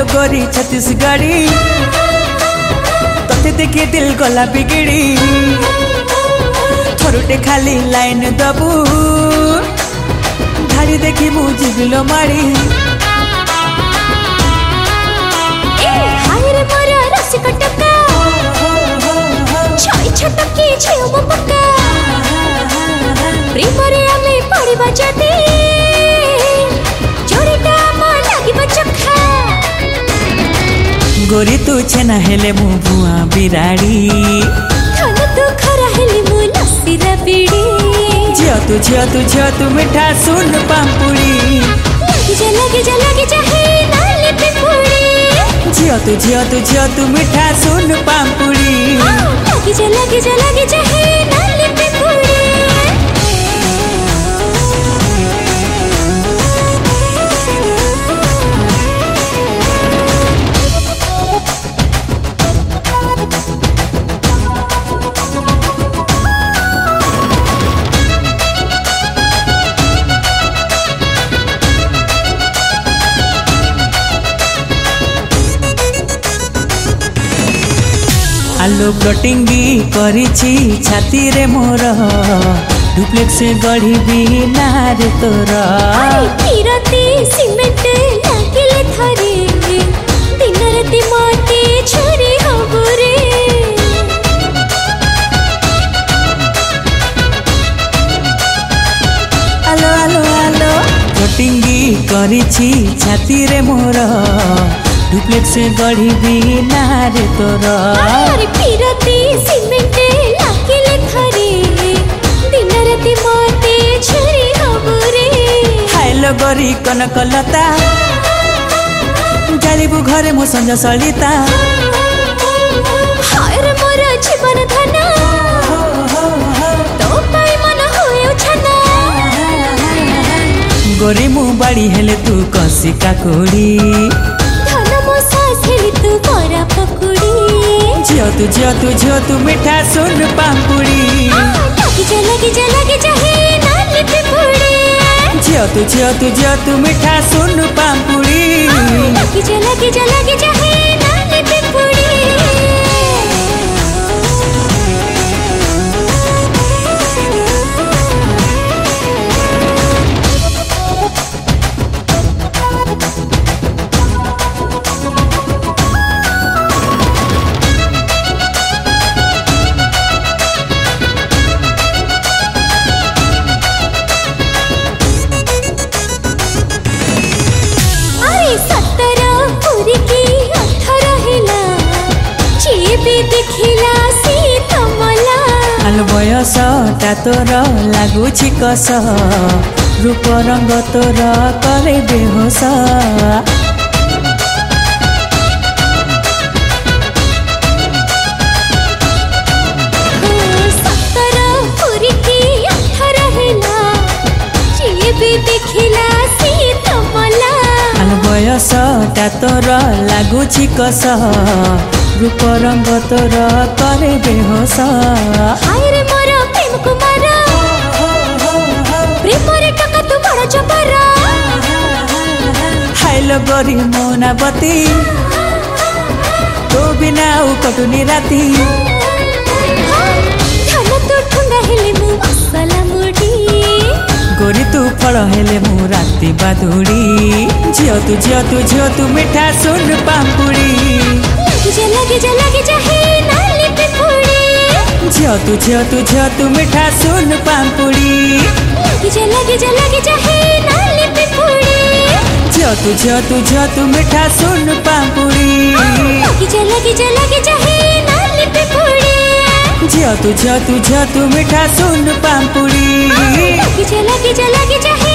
गोरी छत्तीसगढ़ी तोते देखे दिल गला बिगिड़ी थरुटे खाली लाइन दबू धाड़ी देखी मु जिबिलो माड़ी गोरी तू छेना हेले मु भुआ बिराड़ी झियो तू मिठा सुन पाम्पुड़ी झियो तू मिठा सुन पाम्पुड़ी आलो प्लटिंगी करिछि छाती रे मोर डुप्लेक्स गढ़ी भी नारे तोर सिमेंट लागिले थरे दिन राति मते छोरी हबो रे आलो आलो आलो प्लटिंगी करिछि छाती रे मोर डुप्लेक्स गढ़ी भी नारे तोर सिमेंट लागिले थरे दिन राति मते छोरी हबो रे हाइलो गरी कनकलता जालिबु घरे मो संज सलिता हाय रे मोर जीवन धन तो पाई मन होयो छना गोरी मु बाड़ी हेले तू कसी काकुड़ी धन मो सासेली तू बरा पकुड़ी झियो तू मिठा सुन पाम्पुड़ी लगी जा हे नाली पिपुड़ी झियो तू मिठा सुन पाम्पुड़ी लगी जा हे नाली पिपुड़ी बयस ता तोर लागुछि कस रूप रंग तोर करे बेहोस बयस ता तोर लागुछि कस रूप रंग तोर करे बेहोस हाइलो गोरी मोनाबती तो बिना कटुनी राती गोरी तू फल हेले मु राती बादुड़ी झियो तू मिठा सुन पाम्पुड़ी लगी जा हे नाली पिपुड़ी झियो तू मिठा सुन पाम्पुड़ी लगी जा हे नाली पिपुड़ी झियो तू मिठा सुन पाम्पुड़ी लगी जा हे नाली पिपुड़ी झियो तू मिठा सुन पाम्पुड़ी लगी जा हे